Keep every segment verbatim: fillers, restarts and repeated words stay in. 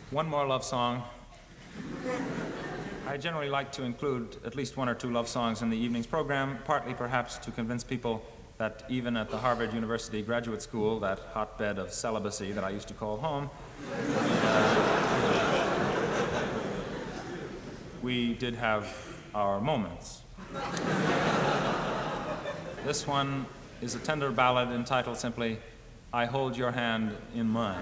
one more love song. I generally like to include at least one or two love songs in the evening's program, partly perhaps to convince people that even at the Harvard University Graduate School, that hotbed of celibacy that I used to call home, uh, we did have our moments. This one is a tender ballad entitled simply, I Hold Your Hand in Mine.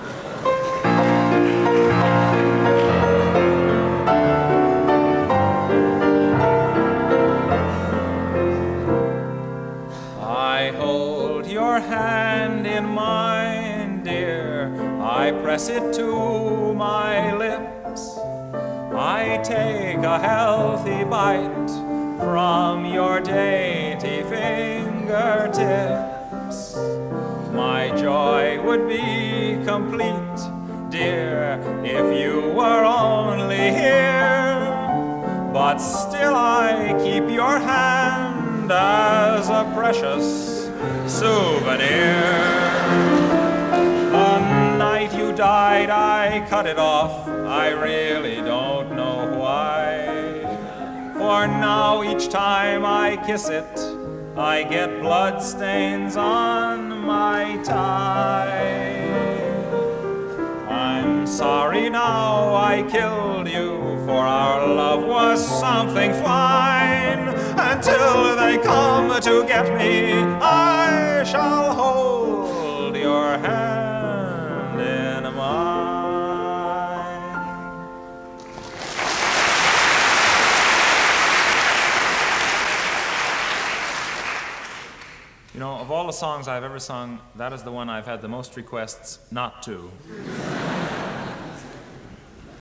I hold your hand in mine, dear. I press it to my lips. I take a healthy bite from your dainty fingertips. My joy would be complete, dear, if you were only here. But still I keep your hand as a precious souvenir. The night you died, I cut it off. I really don't know why. For now, each time I kiss it, I get blood stains on my tie. I'm sorry now I killed you, for our love was something fine. Until they come to get me, I shall hold your hand in mine. You know, of all the songs I've ever sung, that is the one I've had the most requests not to.